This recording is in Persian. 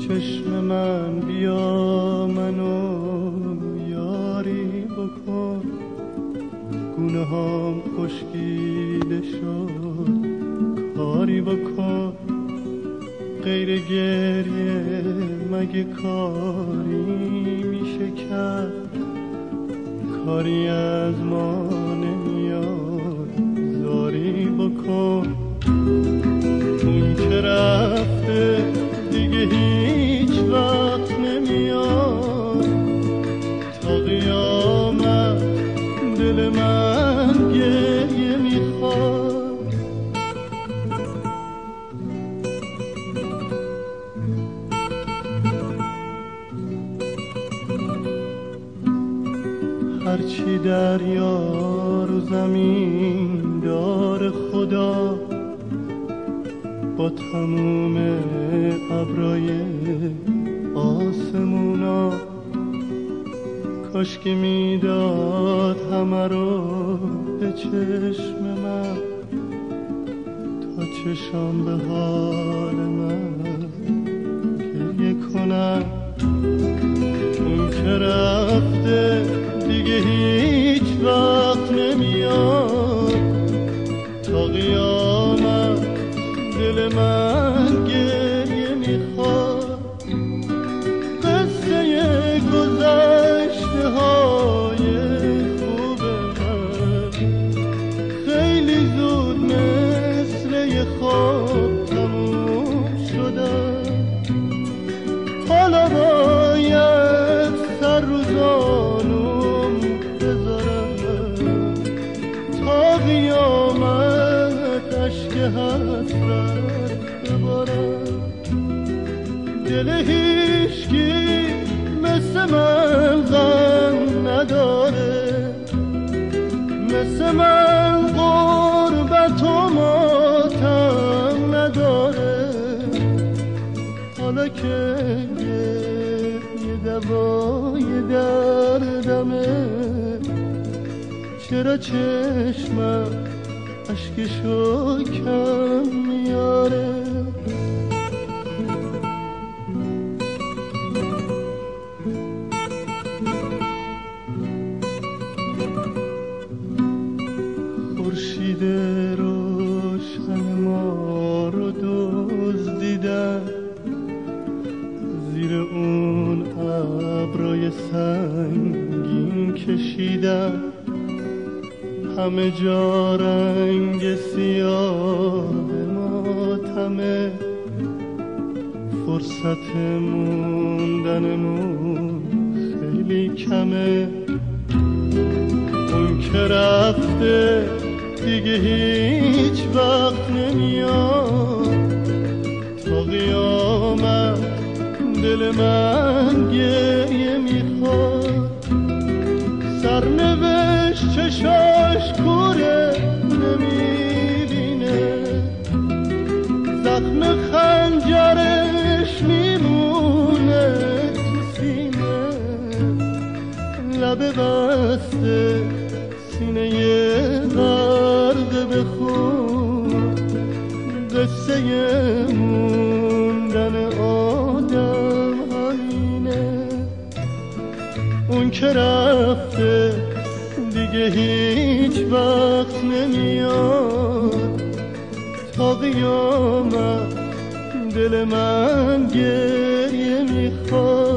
چشم من بیا منو یاری بکن، گونه هام خشکیده شد کاری بکن، غیر گریه مگه کاری میشه کرد، کاری از ما نمیاد زاری بکن. اون که رفته دیگه هیچ وقت نمیاد، تا قیامت دل من گریه میخواد. هرچی دریا رو زمین دار خدا، با تموم ابرای آسمونا، کاش که میداد همه رو به چشم من، تا چشم به حال من گریه کنم. اون که رفته دیگه هیچ وقت نمیاد، تا قیامت دل من گریه میخواد. قصه گذشته های خوب من خیلی زود مثل یه خواب تموم شدن، حالا باید سر رو زانوم بذارم، تا قیامت اشک حسرت ببارم. دل هیچکی مثل من غم نداره، مثل من غربت و ماتم نداره. حالا که یه دوای دردمه، چرا چشمم اشکشو کم میاره؟ خورشید روشن ما رو دزدیدن، زیر اون ابرای سنگین کشیدن، همه جا رنگ سیاه ماتمه، فرصت موندنمون خیلی کمه. اون که رفته دیگه هیچ وقت نمیاد، تا قیامت دل من گریه میخواد. سرنوشت چشاش کوره نمیبینه، زخم خنجرش میمونه تو سینه، لب بسته سینه غرق به خون، قصه موندن آدم همینه. اون که رفته دیگه هیچ وقت نمیاد، تا قیامت دل من گریه میخواد.